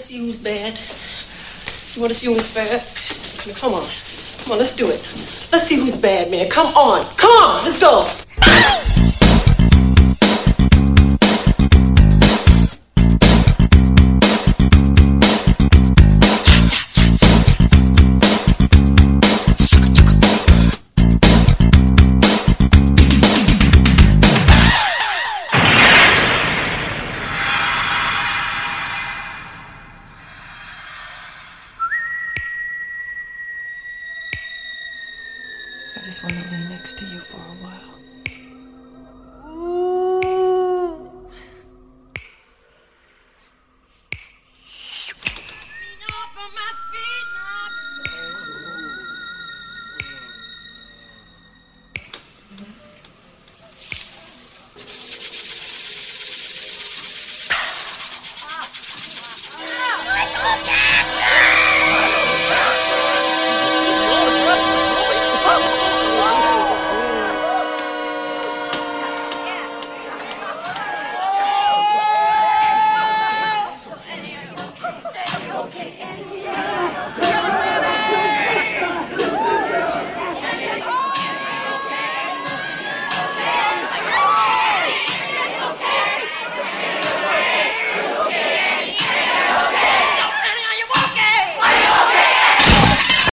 to see who's bad? You want to see who's bad? Come on. Come on, let's do it. Let's see who's bad, man. Come on. Come on, let's go. I just want to lay next to you for a while.